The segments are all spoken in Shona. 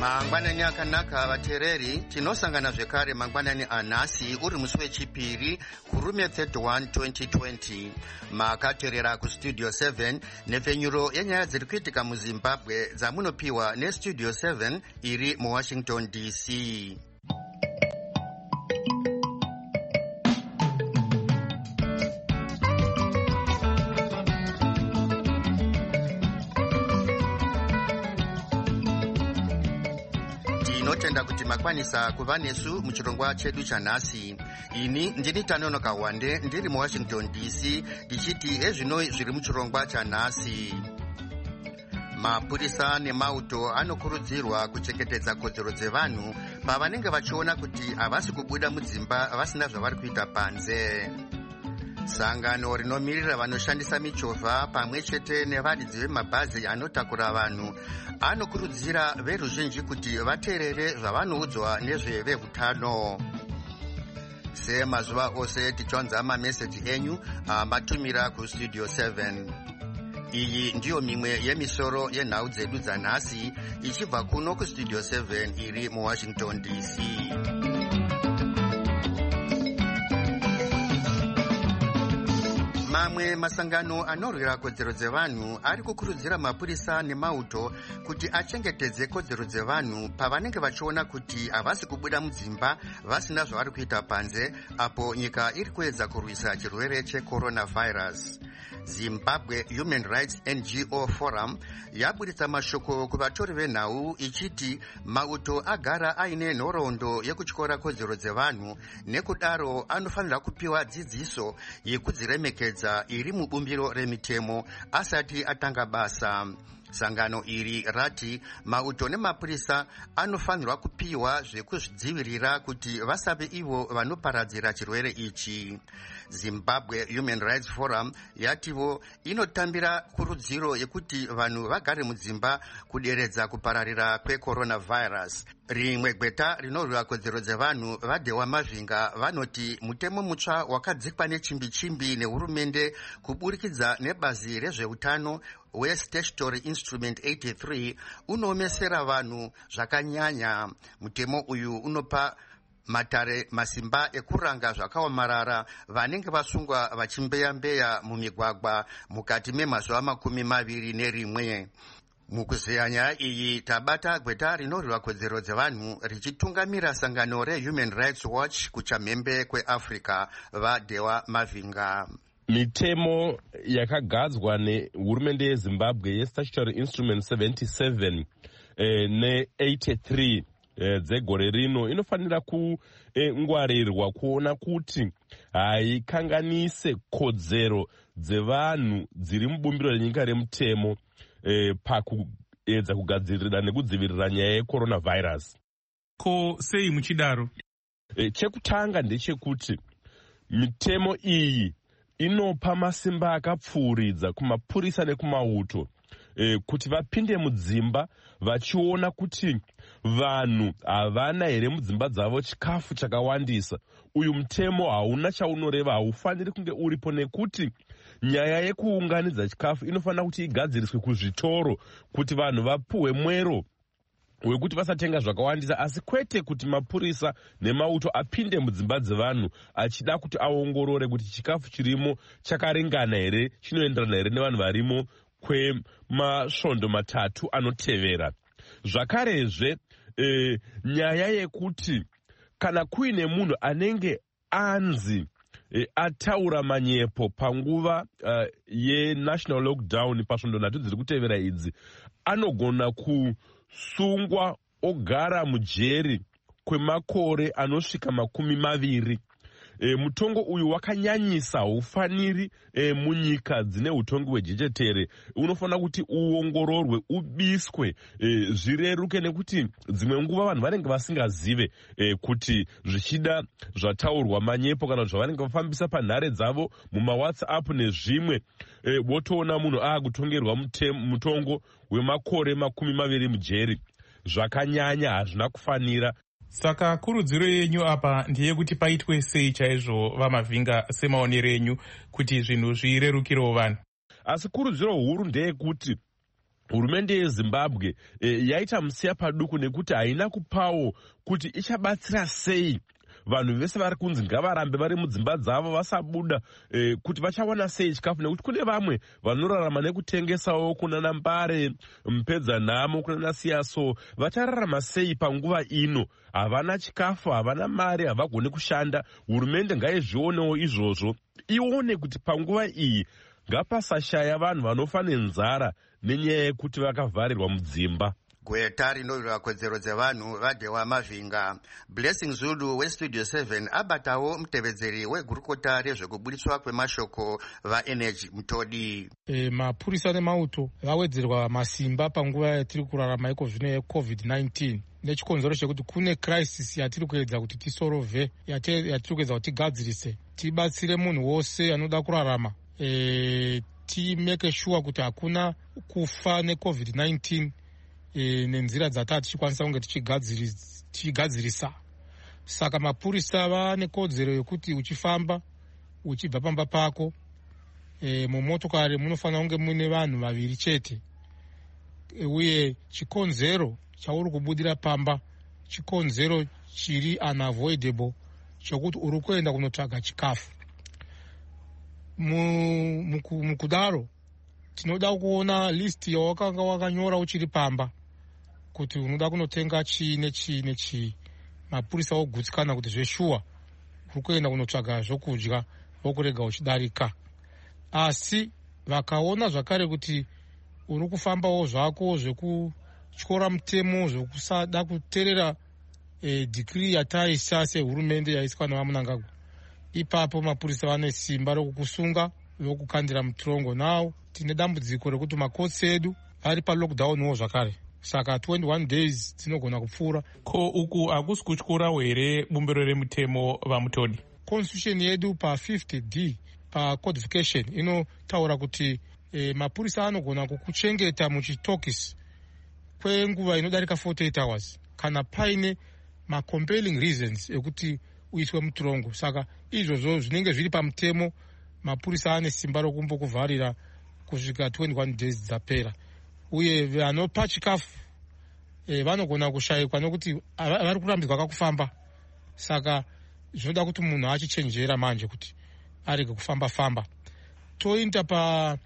mangwanani akanaka vateereri, tinosangana zvekare mangwanani anhasi uri musi wechipiri kurume 31 2020. makateerera kustudio 7 nepfenyuro yenyaya dziri kuitika muzimbabwe dzamunopiwa nestudio 7 iri muwashington dc. tinotenda kuti makwanisa kuva nesu muchirongwa chedu chanhasi. ini ndini Tanonoka Wande ndiri muwashington dc ndichiti ezvino zviri muchirongwa chanhasi. mapurisa nemauto anokurudzirwa kuchengetedza kodzero dzevanhu pavanenge vachiona kuti havasi kubuda mudzimba vasina zvavari kuita panze. sangano rinomirira vanoshandisa michovha pamwe chete nevaridzi vemabhazi anotakura vanhu anokurudzira veruzhinji kuti vateerere zvavanoudzwa nezveveutano. semazuva ose tichionza mameseji enyu amatumira kustudio 7. iyi ndiyo mimwe yemisoro yenhau dzedu dzanhasi ichibva kuno kustudio 7 iri muwashington dc. mamwe masangano anorwira kodzero dzevanhu ari kukurudzira mapurisa nemauto kuti achengetedze kodzero dzevanhu pavanenge vachiona kuti havasi kubuda mudzimba vasina zvavari kuita panze apo nyika iri kuedza kurwisa chirwere checoronavirus. Zimbabwe Human Rights NGO Forum yabuditsa mashoko kuvatori venhau ichiti mauto agara aine nhoroondo yekutyora kodzero dzevanhu, nekudaro anofanira kupiwa dzidziso yekudziremekedza iri mubumbiro remitemo asati atanga basa. sangano iri rati mauto nemapurisa anofanirwa kupiwa zvekuzvidzivirira kuti vasave ivo vanoparadzira chirwere ichi. Zimbabwe Human Rights Forum yativo inotambira kurudziro yekuti vanhu vagare mudzimba kuderedza kupararira kwecoronavirus. rimwe gweta rinorwira kodzero dzevanhu vaDhewa Mavhinga vanoti mutemo mutsva wakadzikwa nechimbi-chimbi nehurumende kuburikidza nebazi rezveutano weStatutory Instrument 83 unoomesera vanhu zvakanyanya. mutemo uyu unopa matare masimba ekuranga zvakaomarara vanenge vasungwa vachimbeya-mbeya mumigwagwa mukati memazuva 21. mukuzeya nyaya iyi tabata gweta rinorwira kodzero dzevanhu richitungamira sangano reHuman Rights Watch kuchamhembe kweAfrica vaDhewa Mavhinga. mitemo yakagadzwa nehurumende yezimbabwe yeStatutory Instrument 77 ne83 dzegore rino inofanira kungwarirwa kuona kuti haikanganise kodzero dzevanhu dziri mubumbiro renyika remutemo pakuedza kugadzirira nekudzivirira nyaya yecoronavirus. ko sei muchidaro? chekutanga ndechekuti mitemo iyi inopa masimba akapfuuridza kumapurisa nekumauto kuti vapinde mudzimba vachiona kuti vanhu havana here mudzimba dzavo chikafu chakawandisa. uyu mutemo hauna chaunoreva, haufaniri kunge uripo nekuti nyaya yekuunganidza chikafu inofanira kuti igadziriswe kuzvitoro kuti vanhu vapuhwe mwero wekuti vasatenga zvakawandisa, asi kwete kuti mapurisa nemauto apinde mudzimba dzevanhu achida kuti aongorore kuti chikafu chirimo chakaringana here, chinoenderana here nevanhu varimo kwemasvondo 3 anotevera. zvakarezve nyaya yekuti kana kuine munhu anenge anzi ataura manyepo panguva yenational lockdown pasvondo 3 dziri kutevera idzi, anogona kusungwa ogara mujeri kwemakore anosvika 20. mutongo uyu wakanyanyisa, haufaniri munyika dzine utongi hwejechetere. unofanira kuti uongororwe, ubiswe, zvireruke, nekuti dzimwe nguva vanhu vanenge vasingazive kuti zvichida zvataurwa manyepo kana zvavanenge vafambisa panhare dzavo mumawhatsapp nezvimwe, wotoona munhu akutongerwa mutongo wemakore 20 mujeri. zvakanyanya, hazvina kufanira. Saka kurudziro yenyu apa ndeyekuti paitwe sei chaizvo vaMavhinga semaonero enyu kuti zvinhu zvirerukirewo vanhu? Asi kurudziro huru ndeyekuti hurumende yeZimbabwe yaita musiya paduku nekuti haina kupawo kuti ichabatsira sei vanhu vese vari kunzi ngavarambe vari mudzimba dzavo vasabuda, kuti vachawana sei chikafu, nekuti kune vamwe vanorarama nekutengesawo kunana Mbare, Mpedzanhamo, kunana Siyaso. Vachararama sei panguva ino? Havana chikafu, havana mari, havagoni kushanda. Hurumende ngaizvionewo izvozvo, ione kuti panguva iyi ngapasashaya vanhu vanofa nenzara nenyaya yekuti vakavharirwa mudzimba. Gweta rinorwira kodzero dzevanhu vaDhewa Mavhinga. Blessing Zulu weStudio 7 abatawo mutevedzeri wegurukota rezvekubudiswa kwemashoko vaEnergy Mutodi. Mapurisa nemauto vawedzerwa masimba panguva yatiri kurarama iko zvino yeCovid-19 nechikonzero chekuti kune crisis yatiri kuedza kuti tisorove, yatiri kuedza kuti tigadzirise, tibatsire munhu wose anoda kurarama, timeke sure kuti hakuna kufa neCovid-19 nenzira dzatava tichikwanisa kunge tichigadzirisa. Saka mapurisa vane kodzero yekuti uchifamba uchibva pamba pako mumotokari munofanira kunge mune vanhu vaviri chete, uye chikonzero chauri kubudira pamba chikonzero chiri unavoidable chokuti uri kuenda kunotsvaga chikafu. Mukudaro tinoda kuona list yawakanga wakanyora uchiri pamba kuti unoda kunotenga chii nechii nechii. Mapurisa ogutsikana kuti zveshuwa uri kuenda kunotsvaga zvokudya vokurega uchidarika. Asi vakaona zvakare kuti uri kufambawo zvako zvekutyora mutemo, zvekusada kuteerera decree yataisa sehurumende yaiswa navaMunangagwa, ipapo mapurisa vane simba rokukusunga vokukandira mutorongo. Nawo tine dambudziko rekuti makotsi edu ari palockdownwo zvakare, saka 21 days dzinogona kupfuura. Ko uku hakusi kutyurawo here bumbiro remutemo vaMutodi? Constitution yedu pa50D pacodification inotaura kuti mapurisa anogona kukuchengeta muchitokisi kwenguva inodarika 48 hours kana paine macompelling reasons ekuti uiswe mutorongo. Saka izvozvo zvinenge zviri pamutemo, mapurisa ane simba rokumbokuvharira kusvika 21 days dzapera. Uye vanopa chikafu vanogona kushayikwa nokuti vari kurambidzwa kakufamba. Saka zvinoda kuti munhu achichenjera manje kuti arege kufamba-famba. Toinda pa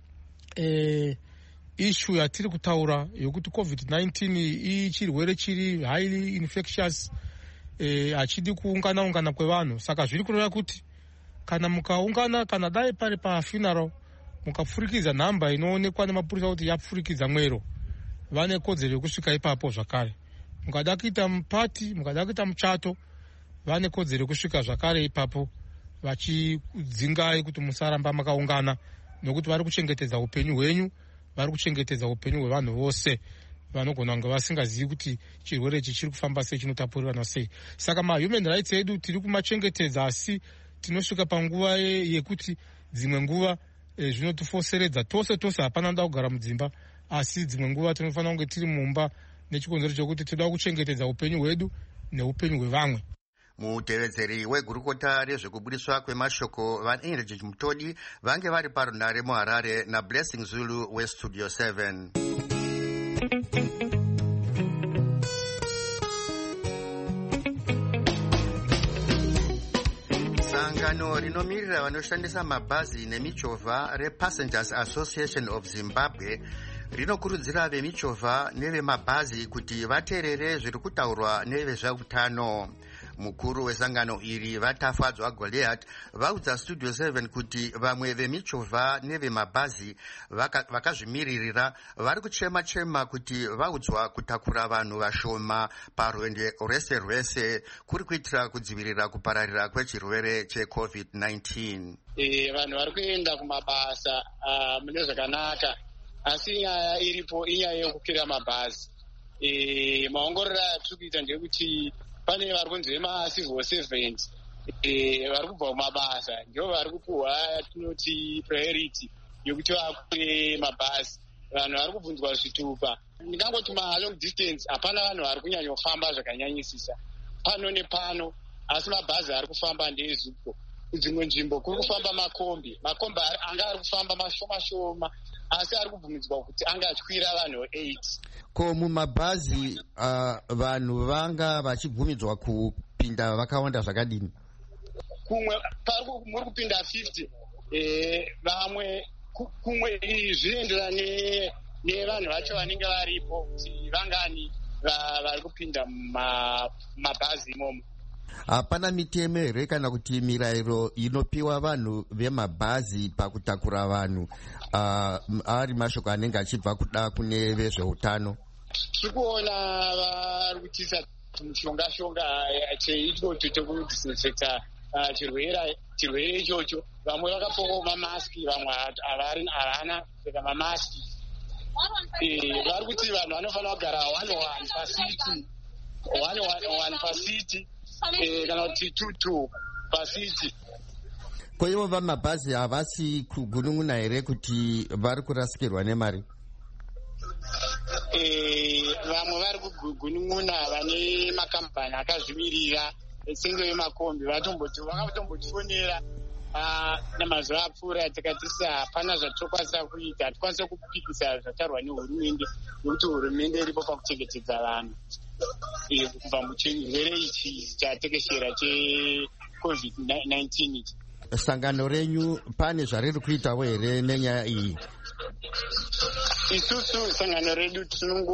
issue yatiri kutaura yokuti COVID-19 ichirwere chiri highly infectious, hachidi kuungana kwevanhu. Saka zviri kureva kuti kana mukaungana, kana dai pari pafuneral mukapfurikidza nhamba inoonekwa nemapurisa kuti yapfurikidza mwero, vane kodzero yokusvika ipapo zvakare. Mukada kuita mupati, mukada kuita muchato, vane kodzero yokusvika zvakare ipapo vachidzingai kuti musaramba makaungana, nokuti vari kuchengetedza upenyu hwenyu, vari kuchengetedza upenyu hwevanhu vose vanogona kunge vasingazivi kuti chirwere ichi chiri kufamba sei, chinotapurirana sei. Saka mahuman rights edu tiri kumachengetedza, asi tinosvika panguva yekuti dzimwe nguva zvinotifoseredza tose hapana nda kugara mudzimba, asi dzimwe nguva tinofanira kunge tiri mumba nechikonzero chokuti toda kuchengetedza upenyu hwedu neupenyu hwevamwe. Mutevedzeri wegurukota rezvekubudiswa kwemashoko vaEnergy Mutodi vange vari parunare muHarare naBlessing Zulu weStudio 7. Sangano rinomirira vanoshandisa mabhazi nemichovha rePassengers Association of Zimbabwe rinokurudzira vemichovha nevemabhazi kuti vateerere zviri kutaurwa nevezveutano. Mukuru wesangano iri Vatafadzwa Goliath vaudza Studio 7 kuti vamwe vemichovha nevemabhazi vakazvimiririra vari kuchema kuti vaudzwa kutakura vanhu vashoma parwendo rwese kuri kuitira kudzivirira kupararira kwechirwere cheCovid-19. Vanhu vari kuenda kumabasa mune zvakanaka, asi nyaya iripo inyaya yokukwira mabhazi. Maongororo atiri kuita ndekuti pane vari kunzi vemacivil servants vari kubva kumabasa ndivo vari kupuhwa yatinoti priority yokuti vakwire mabhazi. Vanhu vari kubvunzwa zvitupa. Ndingangoti long distance hapana vanhu vari kunyanya kufamba zvakanyanyisisa pano nepano, asi mabhazi ari kufamba ndeezupo. Kudzimwe nzvimbo kuri kufamba makombi anga ari kufamba mashoma asi ari kubvumidzwa kuti anga atyira vanhu 8. Ko mumabhazi vanhu vanga vachibvumidzwa kupinda vakawanda zvakadini? Kumwe muri kupinda 50, vamwe kumwe zvinoenderana nevanhu vacho vanenge varipo kuti vangani vari kupinda mumabhazi imomo. Hapana mitemo here kana kuti mirayiro inopiwa vanhu vemabhazi pakutakura vanhu ari mashoko anenge achibva kuda kune vezveutano? Tiri kuona vari kuchiisa mushonga cheichocho chekudisinfecta chirwere ichocho. Vamwe vakapowo mamaski, vamwe havana kupfeka mamaski. Vari kuti vanhu vanofanira kugara 1 pasiti, 1 pasiti, kana kuti 2 pasiti. Ko ivo vamabhazi havasi kugunun'una here kuti vari kurasikirwa nemari? Vamwe vari kugunun'una vane makambani akazvimirira senge vemakombi vakatombotifonera namazuva apfuura tikati hapana zvatokwanisa kuita, hatikwanisa kupikisa zvatarwa nehurumende nokuti hurumende iripo pakuchengetedza vanhu kubva muchirwere ichi chatekeshera cheCovid-19 ichi. Sangano renyu pane zvariri kuitawo here nenyaya iyi? Isusu sangano redu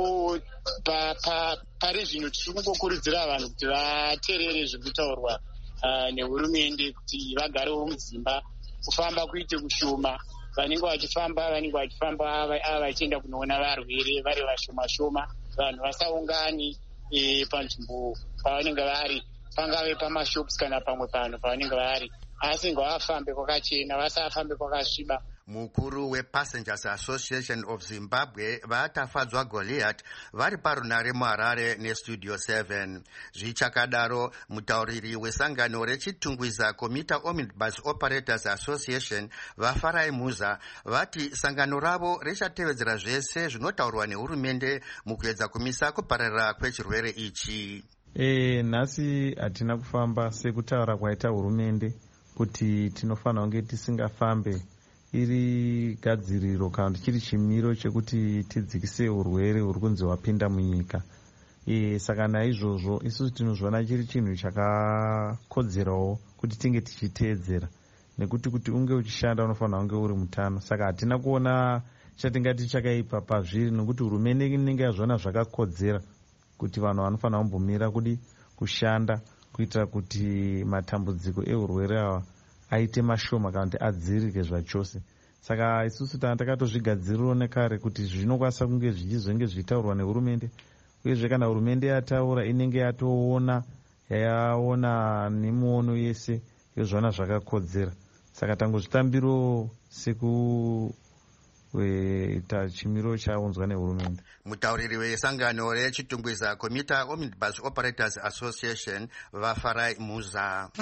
pari zvino tiri kungokurudzira vanhu kuti vateerere zviri kutaurwa nehurumende kuti vagarewo mudzimba, kufamba kuite kushoma. Vanenge vachifamba vachienda kunoona varwere vari vashoma, vanhu vasaungani panzvimbo pavanenge vari, pangave pamashops kana pamwe panhu pavanenge vari, asi ngavafambe kwakachena, vasafambe kwakasviba. Mukuru wePassengers Association of Zimbabwe vatafadzwa Goliath vari parunare muHarare neStudio 7. Zvichakadaro, mutauriri wesangano rechitungwiza Commuter Omnibus Operators Association Vafarai Muza vati sangano ravo richatevedzera zvese zvinotaurwa nehurumende mukuedza kumisa kupararira kwechirwere ichi. Nhasi hatina kufamba sekutaura kwaita hurumende kuti tinofanira kunge tisingafambe. Iri gadziriro kana chiri chimiro chekuti tidzikise urwere huri kunzi hwapinda munyika. Saka naizvozvo isusu tinozvona chiri chinhu chakakodzerawo kuti tinge tichiteedzera, nekuti kuti unge uchishanda unofanira kunge uri mutano. Saka hatina kuona chatingati chakaipa pazviri, nekuti hurumende inenge yazvona zvakakodzera kuti vanhu vanofanira kumbomira kudi kushanda kuitira kuti matambudziko ehurwere ava aite mashoma kana kuti adzirike zvachose. Saka isusu takatozvigadzirirawo nekare kuti zvinokwanisa kunge zvichizonge zvichitaurwa nehurumende, uyezve kana hurumende yataura inenge yatoona yayaona nemuono yese yozvona zvakakodzera. Saka tangozvitambiro sekuita chimiro chaunzwa nehurumende. Mutauriri wesangano rechitungwiza Commuter Omnibus Operators Association Vafarai Muza.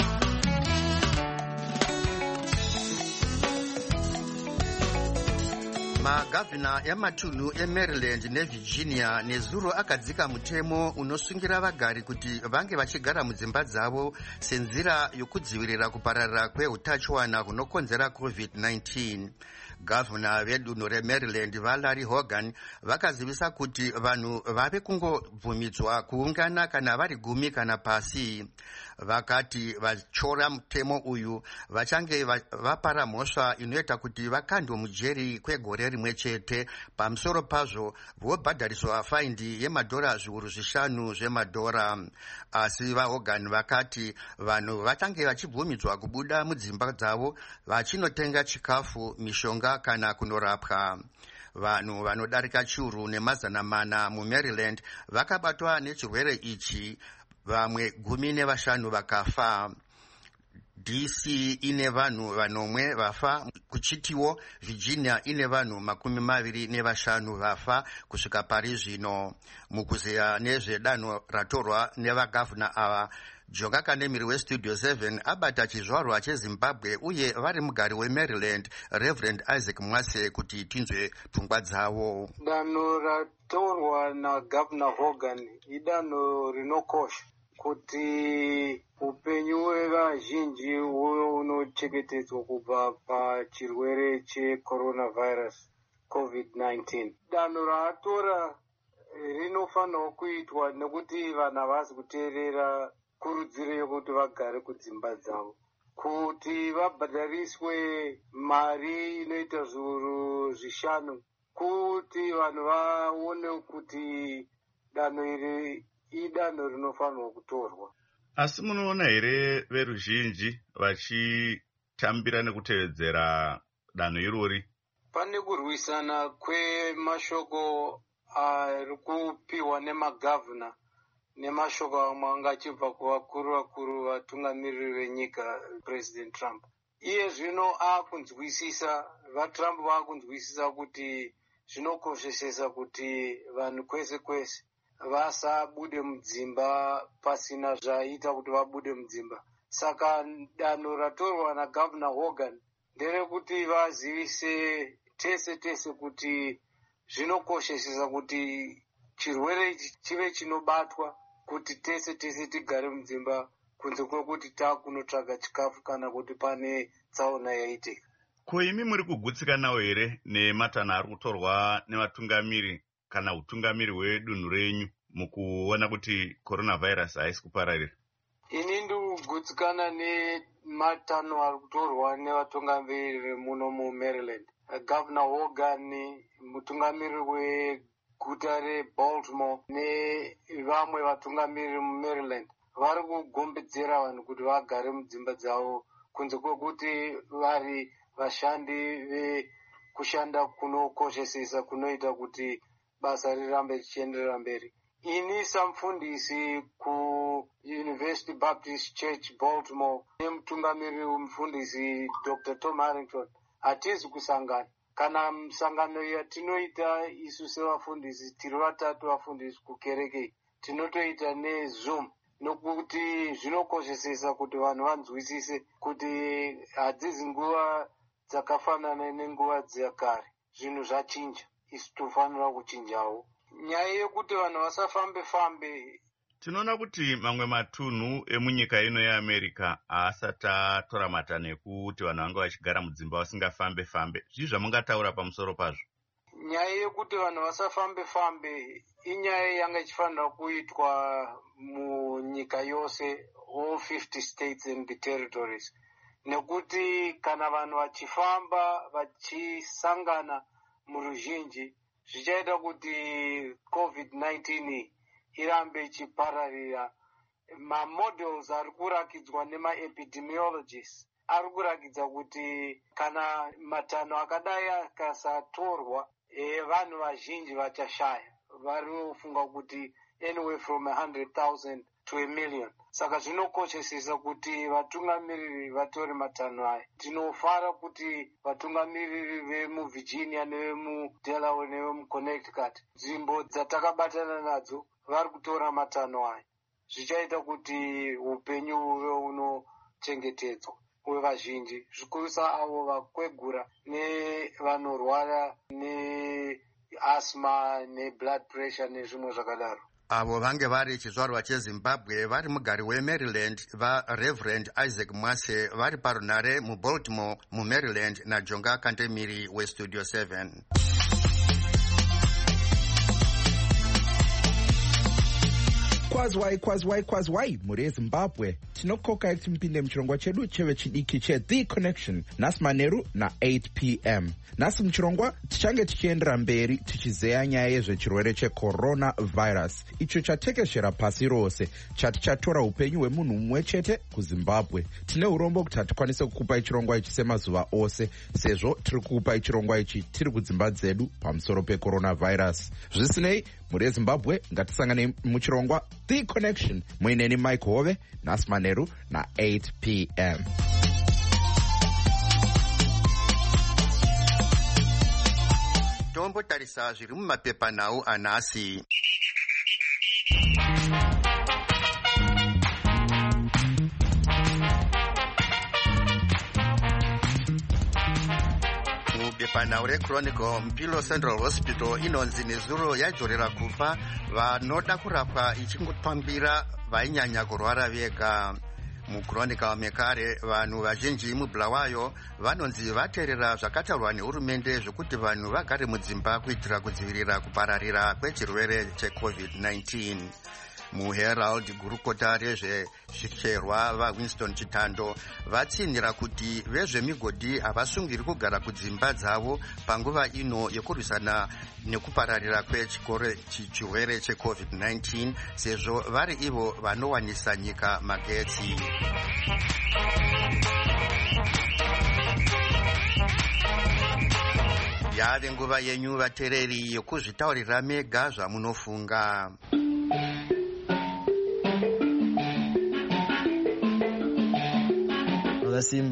Magavhina ematunhu eMaryland neVirginia nezuro akadzika mutemo unosungira vagari kuti vange vachigara mudzimba dzavo senzira yokudzivirira kupararira kweutachiwana hunokonzera COVID-19. Gavhina vedunhu reMaryland vaLarry Hogan vakazivisa kuti vanhu vave kungobvumidzwa kuungana kana vari 10 kana pasi. Vakati vachora mutemo uyu vachange vapara mhosva inoita kuti vakandwe mujeri kwegore rimwe chete. Pamusoro pazvo vobhadhariswa faindi yemadhora zviuru 5 zvemadhora. Asi vaHogan vakati vanhu vachange vachibvumidzwa kubuda mudzimba dzavo vachinotenga chikafu, mishonga kana kunorapwa. Vanhu vanodarika chiuru ne400 muMaryland vakabatwa nechirwere ichi, vamwe 15 vakafa. DC ine vanhu 4 vafa, kuchitiwo Virginia ine vanhu 25 vafa kusvika pari zvino. Mukuzeya nezvedanho ratorwa nevagavhina ava, Jonga Kanemiri weStudio 7 abata chizvarwa cheZimbabwe uye vari mugari weMaryland Reverend Isaac Mwase kuti tinzwe pfungwa dzavo. Danho ratorwa naGavhina Hogan idanho rinokosha kuti upenyu hwevazhinji huve hunochengetedzwa kubva pachirwere checoronavirus. COVID-19. Danho raatora rinofanirwa kuitwa nekuti vanhu havasi kuteerera kurudziro yekuti vagare kudzimba dzavo, kuti vabhadhariswe mari inoita zviuru 5, kuti vanhu vaone kuti danho iri idanho rinofanirwa kutorwa. Asi munoona here veruzhinji vachitambira nekutevedzera danho irori? Pane kurwisana kwemashoko ari kupiwa nemagavhuna nemashoko amwe anga achibva kuvakuru vatungamiriri venyika, President Trump. Iye zvino akunzwisisa, vaTrump vakunzwisisa kuti zvinokoshesesa kuti vanhu kwese kwese vasabude mudzimba pasina zvaita kuti vabude mudzimba. Saka danho ratorwa naGavana Hogan nderekuti vazivise tese kuti zvinokoshesesa kuti chirwere ichi chive chinobatwa, kuti tese tigare mudzimba kunze kwekuti takunotsvaga chikafu kana kuti pane tsaona yaitika. Ko imi muri kugutsikanawo here nematanho ari kutorwa nevatungamiri kana utungamiri hwedunhu renyu mukuona kuti coronavirus haisi kupararira? Ini ndirikugutsikana nematanho ari kutorwa nevatungamiri muno muMaryland. Governor Hogan, mutungamiri weguta reBaltimore nevamwe vatungamiri muMaryland vari kugombedzera vanhu kuti vagare mudzimba dzavo kunze kwekuti vari vashandi vekushanda kunokoshesesa kunoita kuti basa rirambe richienderera mberi. Ini samufundisi kuUniversity Baptist Church Baltimore nemutungamiri wemufundisi Dr. Tom Harrington hatizi kusangana. Kana musangano yatinoita isu sevafundisi tiri 3 vafundisi kukereke tinotoita neZoom, nokuti zvinokoshesesa kuti vanhu vanzwisise kuti hadzizi nguva dzakafanana nenguva dzekare. Zvinhu zvachinja, isu tofanira kuchinjawo. Nyaya yekuti vanhu vasafambe, tinoona kuti mamwe matunhu emunyika ino yeAmerica haasati atora matanho ekuti vanhu vanga vachigara mudzimba vasingafambe. Zvii zvamungataura pamusoro pazvo? Nyaya yekuti vanhu vasafambe inyaya yanga ichifanira kuitwa munyika yose, all 50 states and the territories. Nekuti kana vanhu vachifamba vachisangana muruzhinji zvichaita kuti COVID-19 irambe ichipararira. Mamodels ari kurakidzwa nemaepidemiologists ari kurakidza kuti kana matanho akadai akasatorwa vanhu vazhinji vachashaya. Varikufunga kuti anywhere from 100,000 to 1 million. Saka zvinokoshesesa kuti vatungamiriri vatore matanho aya. Tinofara kuti vatungamiriri vemuVirginia nevemuDelaware nevemuConnecticut, nzvimbo dzatakabatana nadzo, vari kutora matanho aya. Zvichaita kuti upenyu huve hunochengetedzwa hwevazhinji, zvikurusa avo vakwegura nevanorwara neasthma neblood pressure nezvimwe zvakadaro. Avo vange vari chizvarwa cheZimbabwe vari mugari weMaryland vaReverend Isaac Mwase vari parunare muBaltimore muMaryland naJonga Kantemiri weStudio 7. Kwazwai muri eZimbabwe. Tinokoka kuti mupinde muchirongwa chedu chevechidiki cheThe Connection nhasi manheru na8 p.m. Nhasi muchirongwa tichange tichiendera mberi tichizeya nyaya yezvechirwere checoronavirus icho chatekeshera pasi rose, chati chatora upenyu hwemunhu mumwe chete kuZimbabwe. Tine urombo kuti hatikwanise kukupai chirongwa ichi semazuva ose, sezvo tiri kukupai chirongwa ichi tiri kudzimba dzedu pamusoro pecoronavirus. Zvisinei, muri eZimbabwe ngatisangane muchirongwa The Connection muineni Mike Hove nhasi manheru na8 p.m. Tombotarisa zviri mumapepanhau anhasi. Mubepanhau reChronicle, Mpilo Central Hospital inonzi nezuro yadzorera kufa vanoda kurapwa ichingotwambira vainyanya kurwara vega. mukuronika mekare vanhu vazhinji mubulawayo vanonzi vateerera zvakataurwa nehurumende zvokuti vanhu vagare mudzimba kuitira kudzivirira kupararira kwechirwere checovid-19. muherald gurukota rezvezvicherwa vawinston chitando vatsinhira kuti vezvemigodhi havasungiri kugara kudzimba dzavo panguva ino yekurwisana nekupararira kwechirwere checovid-19 sezvo vari ivo vanowanisa nyika magetsi. yave nguva yenyu vateereri yekuzvitaurira mega zvamunofunga. Simba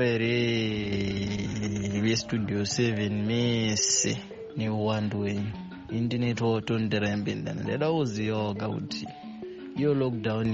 here vestudio 7 mese neuwandu wenyu indinetwa tondirembendana ndada kuzivawo kuti iyo lockdown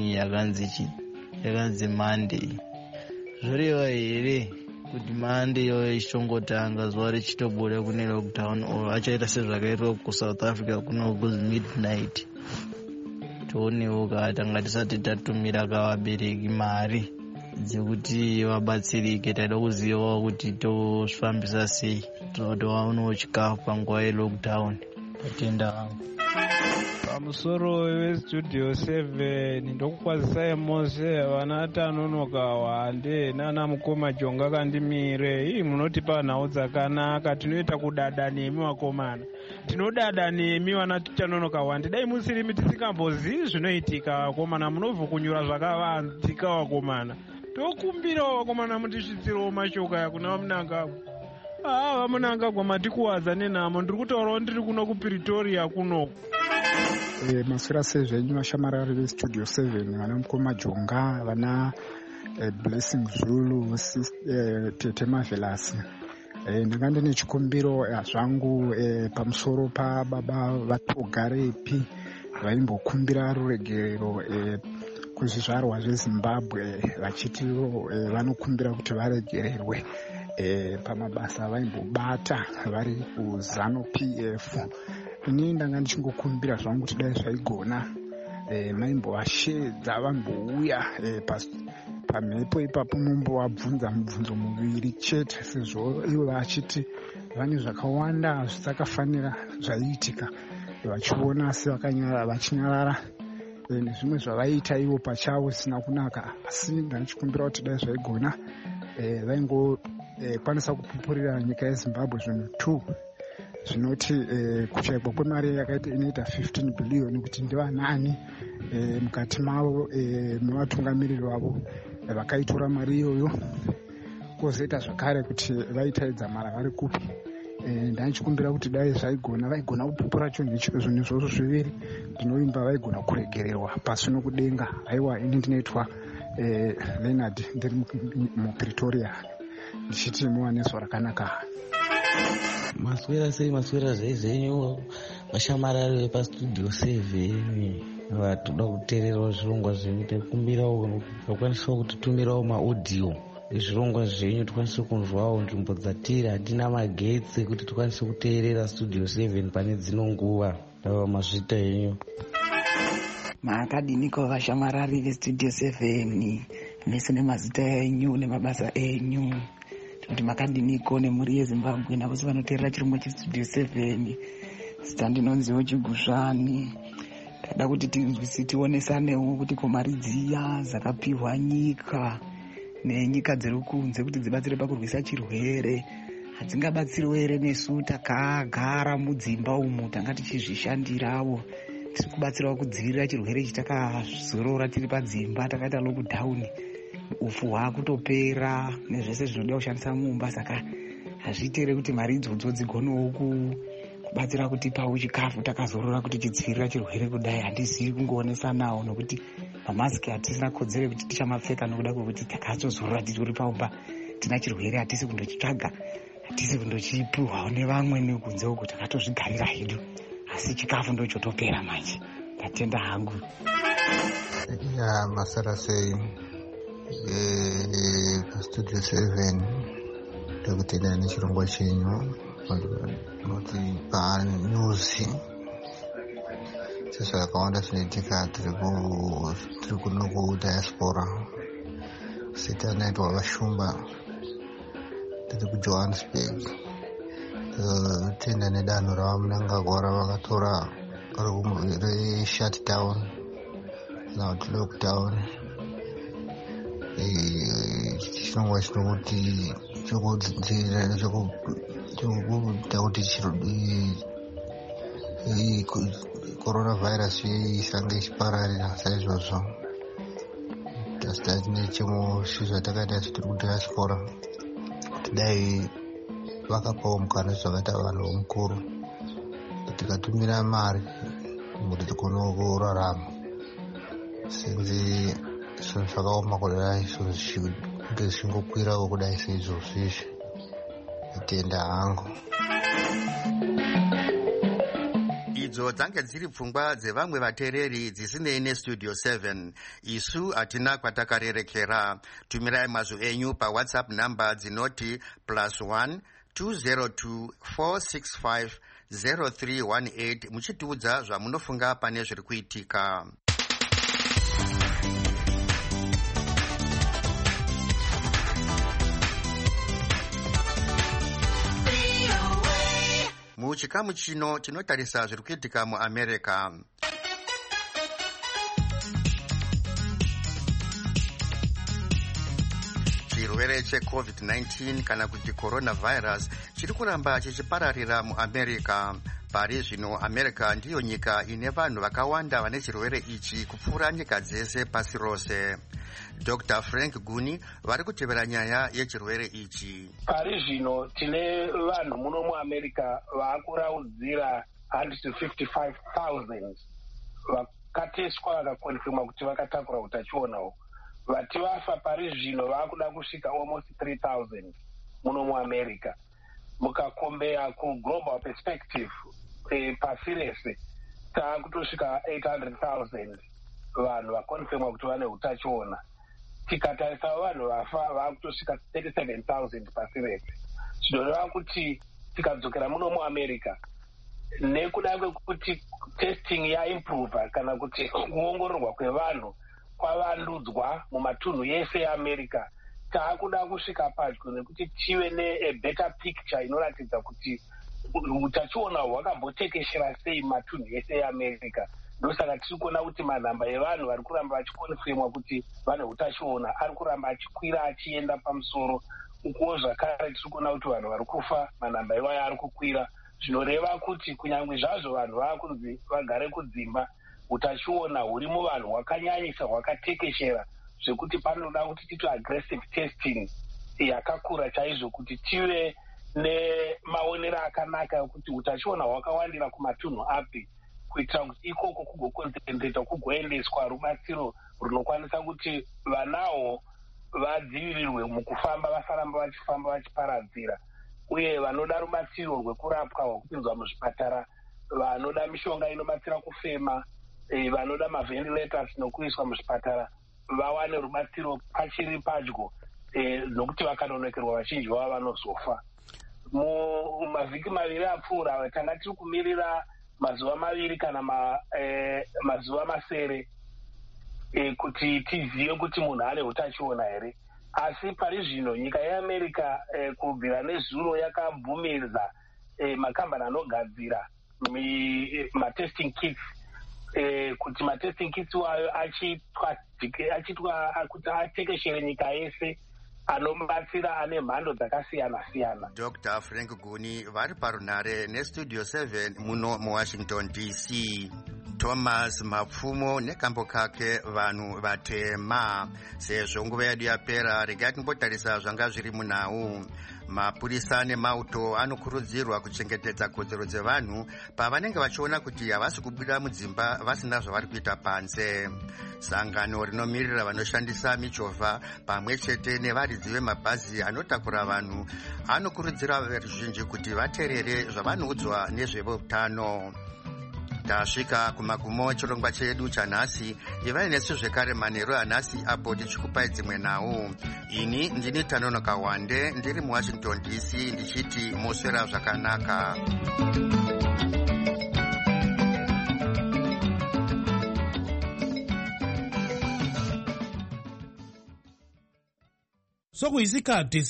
yakanzi Monday zvoreva here kuti Monday iyo ichitongotanga zuva richitobuda kune lockdown or achaita sezvakaitwa kuSouth Africa kuno kuzi midnight. Tionewo katanga tisati tatumira kavabereki mari dzekuti vabatsirike. Taida kuzivawo kuti tofambisa sei kuti vaonewo chikafu panguva yelockdown. Tatenda vangu pamusoro westudio 7 ndokukwazisai mose vana Tanonoka Wande nana Mukoma Jonga kandimire. Ii munotipa nhau dzakanaka, tinoita kudada nemi vakomana, tinodada nemi vana Tanonoka Wande. Dai musirimi tisingambozivi zvinoitika vakomana, munobva kunyura zvakavanzika vakomana. Tokumbirawo vakomana mutisvitsirawo mashoko kuna vamunangagwa. Vamunangagwa matikuwadza nenhamo. Ndiri kutaurawo ndiri kuno kuPretoria kuno. Maswera sezvenyu vashamarari vestudio 7 vana Mukoma Jonga, vana Blessing Zulu, Tete Marvelous. Ndanga ndine chikumbiro zvangu pamusoro pababa vatogarepi vaimbokumbira ruregerero kuzvizvarwa zveZimbabwe vachiti vanokumbira kuti varegererwe pamabasa vaimbobata vari kuZanu PF. Ini ndanga ndichingokumbira zvangu kuti dai zvaigona maimbovashedza vambouya pamhepo ipapo mumbovabvunza mubvunzo muviri chete, sezvo ivo vachiti vane zvakawanda zvisakafanira zvaiitika vachiona sevakanyarara vachinyarara nezvimwe zvavaita ivo pachavo zvisina kunaka. Asi ndanichikumbira kuti dai zvaigona vaingokwanisa kupupurira nyika yeZimbabwe zvinhu 2 zvinoti kuchaikwa kwemari yakaita inoita 15 billion kuti ndevanani mukati mavo mevatungamiriri vavo vakaitora mari iyoyo, kwozoita zvakare kuti vaitaidza mara vari kupi. Ndanichikumbira kuti dai zvaigona vaigona kupupura chinhu izvozvo zviviri. Ndinovimba vaigona kuregererwa pasi nokudenga. Haiwa, ini ndinoitwa Leonard ndiri muPretoria ndichiti muwaneso rakanaka. Maswera sei maswera zvenyu vashamarari vepastudio 7 vatoda kuteererawo zvirongwa zvenyu. Tikumbirawo vakwanisawo kutitumirawo maaudio ezvirongwa zvenyu tikwanise kunzwawo. Nzvimbo dzatiri hatina magetsi kuti tikwanise kuteerera studio 7 pane dzino nguva. Ndava mazvita henyu. Makadiniko vashamarari vestudio 7 mese nemazita enyu nemabasa enyu kuti makadiniko nemhuri yeZimbabwe navose vanoteerera chirongwa chestudio 7. Zita ndinonziwo Chigushani. Ndada kuti tionesanewo kuti komari dziya dzakapihwa nyika nenyika dziri kunze kuti dzibatsire pakurwisa chirwere hadzingabatsiriwo here nesu takagara mudzimba umu tanga tichizvishandirawo. Tiri kubatsirawo kudzivirira chirwere ichi takazorora tiri padzimba takaita lockdown. Ufu hwakutopera nezvese zvinoda kushandisa mumba, saka hazviiti here kuti mari idzodzo dzigonewo kubatsira kutipawo chikafu takazorora kuti tidzivirira chirwere kudai. Handizivi kungoonesa nawo nokuti mamasiki hatisina kodzero kuti tichamapfeka nokuda kwekuti takazozorora titori paumba tina chirwere. Hatisi kundochitsvaga, hatisi kundochipuhwawo nevamwe nekunze uko, takatozvigarira hedu. Asi chikafu ndochotopera manje. Ndatenda hangu. Masara sei pastudio 7 ndokutenda nechirongwa chenyu noti panews sezvakawanda zvinoitika tiri kuno kudiaspora. zita naitwa Vashumba, tiri kuJohannesburg. Tenda nedanho ravamunangagwa ravakatora re-shutdown kana kuti lockdown. Chirongwa chinokuti chokudzidzira chokuita kuti coronavirus isange ichipararira. Saizvozvo tasita nechimwe zvatakaita tiri kutira chikora kuti dai vakapawo mukana zvakaita vanhu vomukuru tikatumira mari kuti tikone kurarama. Sinzi zvinhu zvakaoma kudai zvinhu kuti zvingokwirawo kudai seizvozvo izvi. Tenda hangu. Idzo dzange dziri pfungwa dzevamwe vateereri dzisinei nestudio 7. Isu hatina kwatakarerekera. Tumirai mazwi enyu paWhatsApp namba dzinoti +1 202 465 0318 muchitiudza zvamunofunga pane zviri kuitika. Muchikamu chino tinotarisa zviri kuitika muAmerica. Chirwere cheCovid-19 kana kuti coronavirus chiri kuramba chichipararira muAmerica. Pari zvino America ndiyo nyika ine vanhu vakawanda vane chirwere ichi kupfuura nyika dzese pasi rose. Dr. Frank Guni vari kutevera nyaya yechirwere ichi. Pari zvino tine vanhu muno muAmerica vakuraudzira 155,000 vakateswa vakakonfirma kuti vakatakura utachiona. Vati vafa pari zvino vakuda kusvika almost 3,000 muno muAmerica. Mukakombeya kuglobal perspective pasi rese taakutosvika 800,000 vanhu vakonfirma kuti vane utachiona. Tikatarisa vanhu vafa vakutosvika 37,000 pasi rese. Zvinoreva kuti tikadzokera muno muAmerica nekuda kwekuti testing yaimprova kana kuti kuongororwa kwevanhu kwavandudzwa mumatunhu yese eAmerica, taakuda kusvika padyo nekuti tive ne-better picture inoratidza kuti utachiona hwakambotekeshera sei matunhu yese eAmerica. Ndosaka tiri kuona kuti manhamba evanhu vari kuramba vachikonfirmwa kuti vane utachiona ari kuramba achikwira achienda pamusoro. Ukuwo zvakare tiri kuona kuti vanhu vari kufa manhamba iwayo ari kukwira. Zvinoreva kuti kunyange zvazvo vanhu vakunzi vagare kudzimba, utachiona huri muvanhu hwakanyanyisa hwakatekeshera zvekuti panoda kuti titi aggressive testing yakakura chaizvo kuti tive nemaonero akanaka ekuti utachiona hwakawandira kumatunhu api, kuitira kuti ikoko kugokonzentreta kugoendeswa rubatsiro runokwanisa kuti vanawo vadzivirirwe mukufamba, vasaramba vachifamba vachiparadzira, uye vanoda rubatsiro rwekurapwa hwekupinzwa muzvipatara, vanoda mishonga inobatsira kufema, vanoda maventilators nokuiswa muzvipatara vawane rubatsiro pachiri padyo, nokuti vakanonokerwa vazhinji vavo vanozofa. Mumavhiki maviri apfuura tanga tiri kumirira mazuva maviri kana mazuva masere kuti tizive kuti munhu ane utachiona here. Asi pari zvino nyika yeAmerica kubvira nezuro yakabvumiridza makambani anogadzira matesting kits kuti matesting kits wayo achitwa kuti atekeshere nyika yese, anobatsira ane mhando dzakasiyana-siyana. Dr. Frank Guni vari parunhare nestudio 7 muno muWashington DC. Thomas Mapfumo nekambo kake vanhu vatema. Sezvo nguva yedu yapera, regai timbotarisa zvanga zviri munhau. Mapurisa nemauto anokurudzirwa kuchengetedza kodzero dzevanhu pavanenge vachiona kuti havasi kubuda mudzimba vasina zvavari kuita panze. Sangano rinomirira vanoshandisa michovha pamwe chete nevaridzi vemabhazi anotakura vanhu anokurudzira veruzhinji kuti vateerere zvavanoudzwa nezveutano. Tasvika kumagumo chirongwa chedu chanhasi. Ivai nesu zvekare manheru anhasi apo tichikupai dzimwe nhau. Ini ndini Tanonoka Wande ndiri muWashington DC ndichiti moswera zvakanaka. sokuyisikhathi